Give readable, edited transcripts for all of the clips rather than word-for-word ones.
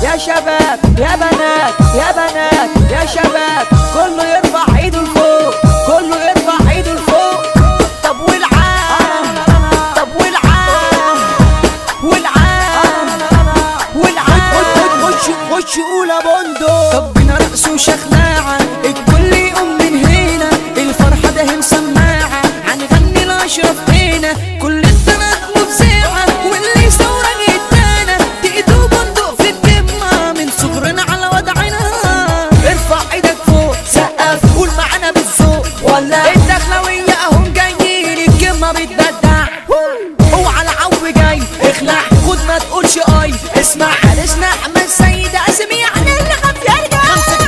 يا شباب يا بنات يا بنات يا شباب، كله يرفع ايده لفوق، كله يرفع ايده لفوق. طب والعام، طب والعام، والعام، والعام. خش قول يا بندق. طب بينا رقص وشخلاعة، الكل يقوم من هنا، الفرحة ده مسماعة، هنغني لأشرف هنا، كل البنات مفزعة، واللي يصورك يتانا، تقيدوا بندق في الجمة، من صغرنا على وضعنا. ارفع ايدك فوق سقف، قول معانا بالذوق، ولا الدخلوية اهم جايين، الجمة بتبدع، اوعى العو جاي اخلع، خد ما تقولش اي، اسمع حارسنا احمد سيد قاسم، يعني اللي خاف يرجع.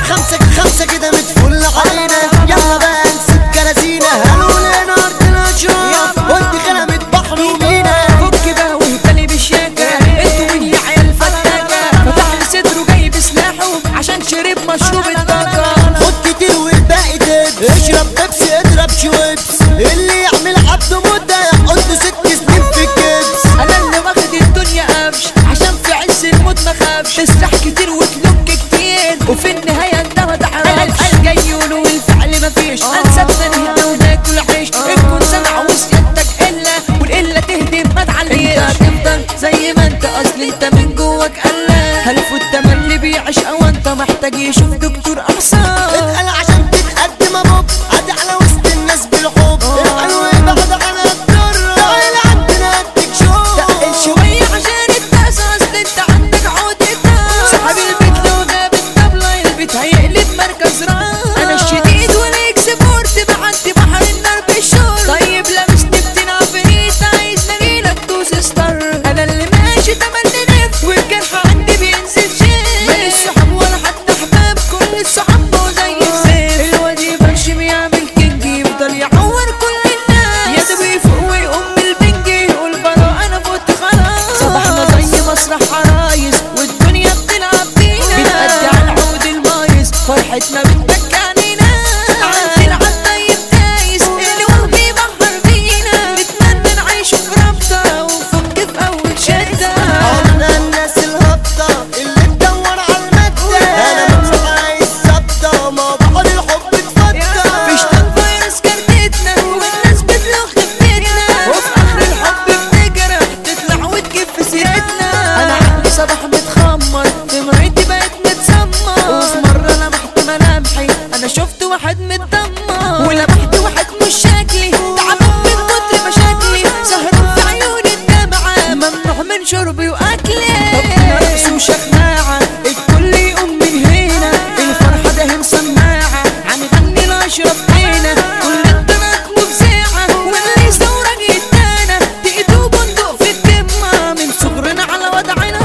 خمسة كده متفل علينا، يلا بقى نسيب كراسينا، قالوا لنا ارض الاشراف وانت غلبت بحر ومينا. فك بقى واهتلي بالشاكة، انتوا مين يا عيال فتاكة، فتح لي صدره جايب سلاحه عشان شرب مشروب الطاقة. خد كتير والباقي دبس، اشرب بيبسي اضرب شويبس، اللي يعمل عبده مدة يقعد له 6 سنين في الكبس. انا اللي واخد الدنيا قفش، عشان في عز الموت مخافش، تسرح كتير وتلوك كتير، وفي النهاية انت ما تعرفش. الجاي يقولوا والفعل مفيش، هنسيبنا نهدى وناكل عيش، الكون سمع وسيادتك قلة، والقلة تهدم ما تعليش. انت هتفضل زي ما انت، اصل انت من جواك قلة، هلف التملي بيعيش، او انت محتاج يشوف دكتور اعصاب. اتقل عشان تتقدم ابوب، عدي على وسط الناس بالحب، الحلو يبعد عن الضر، تعال عندنا اديك شوق. تقل شوية عشان الناس، اصل انت عندك عقدة، صاحب البيت لو جاب الطبلة البيت هيقلب مركز راس. انا الشديد والاكسبورت، بعدي بحر النار بالشور، طيب لابس نبتين عفريت، عايز نجيلك دوس ستار. انا اللي ماشي تملي نف، والجرح عندي بينزل شيء، ماليش صحاب ولا حتى احباب، كل الصحاب بقوا زي السيف. الواد يبرشم يعمل كينج، يفضل يعور كل الناس، يا ده بيفوق ويقوم من البنج، يقول براء انا فوت خلاص. صباحنا زي مسرح عرايس، والدنيا بتلعب بينا، بنأدي على العود المايس، فرحتنا بتبكي علينا، عند العالطيب دايس، اللي وهمي بحر بينا، نتمنى نعيش في رابطة، ونفك في اول شدة. عمرنا الناس الهبطة اللي تدور على المادة، انا مش عايز ثابتة، ما بحر الحب اتفتى. فيش فيروس كارتتنا، والناس بتلوخ في بيتنا، وفي اخر الحب بتجرح، تطلع وتجيب في سيرتنا. انا عقلي صباح متخمر، دمعتي بقت متسمر، وفي مرة لمحت ملامحي، انا شفت واحد متدمر، ولمحت واحد مش شكلي، تعبان من كتر مشاكلي، سهران في عيوني الدمعة، ممنوع من شربي واكلي. طب رقص وشخناعة، الكل يقوم من هنا، الفرحة ده مسماعة، هنغني لأشرف هنا، كل البنات مفزعة، واللي يصورك يتانا، تقيدوا بندق في الجمة، من صغرنا على وضعنا.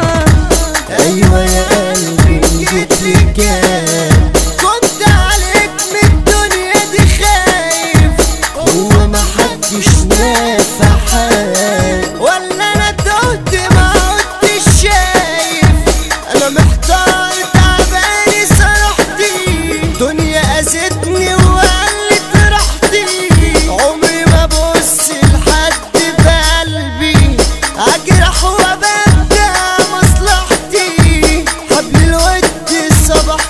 ايوه يا قلبي جيت لي كام، كنت عليك من الدنيا دي خايف، هو ما حدش نافع حال، ولا انا تهت ما عدتش شايف، انا محتار تعباني سرحتي، دنيا قاستني وقلت راحتي، عمري ما ابص لحد بقلبي، اجرح وابدع مصلحتي، حبل الود الصباح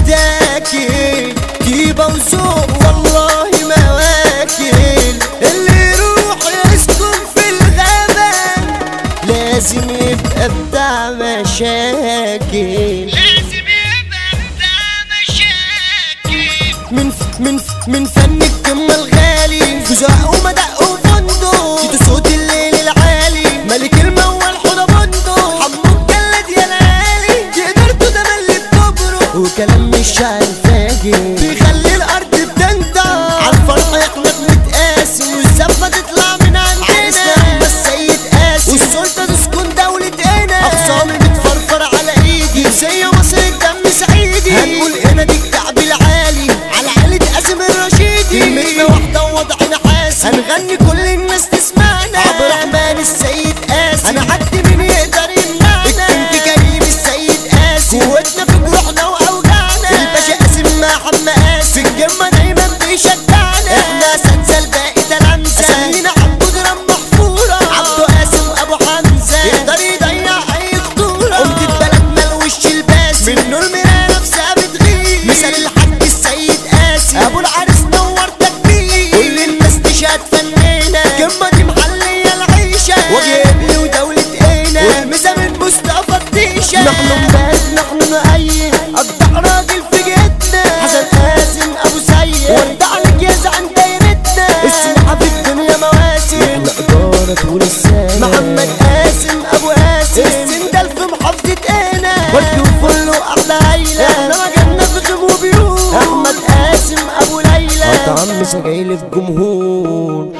متاكل، جيبه وذوق والله ما واكل، اللي يروح يسكن في الغابة لازم يبقى بتاع مشاكل، من فن الكم الغالي، فزاق ومدق وفندق، جيتو صوت الليل العالي، ملك الموال حوضة بندق، حمو الجلاد يا ليالي، قدرتوا ده ملي بكبره، وكلام مش عالفاجر، بيخلي الارض بتنطق، عالفرح يخلق متقاسي، والزفة تطلع من عندنا، عرسنا بس سيد قاسي، والسلطة تسكن دولة هنا، اقسامي بتفرفر على ايدي، زي مصر الدم سعيدي، هنقول هنا دي الكعب العالي، على عالة قاسم الرشيدي، كلمتنا واحدة ووضعنا حاسي، هنغني كل الناس تسمعنا، عبد الرحمن السيد قاسي، هنعدي مين يقدر يمنعنا، الكينج كريم السيد قاسي، قوتنا في جروحنا واوجعنا، الباشا قاسم مع حماد حماسة جايلي في جمهور